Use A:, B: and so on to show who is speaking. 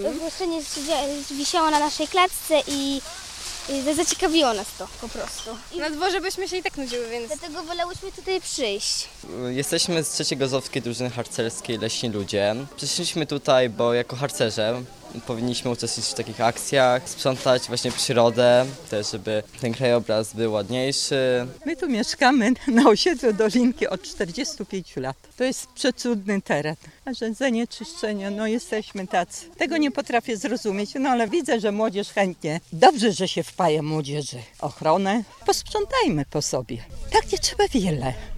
A: ogłoszenie wisiało na naszej klatce i zaciekawiło nas to po prostu.
B: Na dworze byśmy się i tak nudziły, więc...
A: Dlatego wolałyśmy tutaj przyjść.
C: Jesteśmy z 3. Zowskiej Drużyny Harcerskiej Leśni Ludzie. Przyszliśmy tutaj, bo jako harcerze powinniśmy uczestniczyć w takich akcjach, sprzątać właśnie przyrodę, też żeby ten krajobraz był ładniejszy.
D: My tu mieszkamy na osiedlu Dolinki od 45 lat. To jest przecudny teren. A że zanieczyszczenia, jesteśmy tacy. Tego nie potrafię zrozumieć, ale widzę, że młodzież chętnie. Dobrze, że się wpaja młodzieży. Ochronę posprzątajmy po sobie. Tak nie trzeba wiele.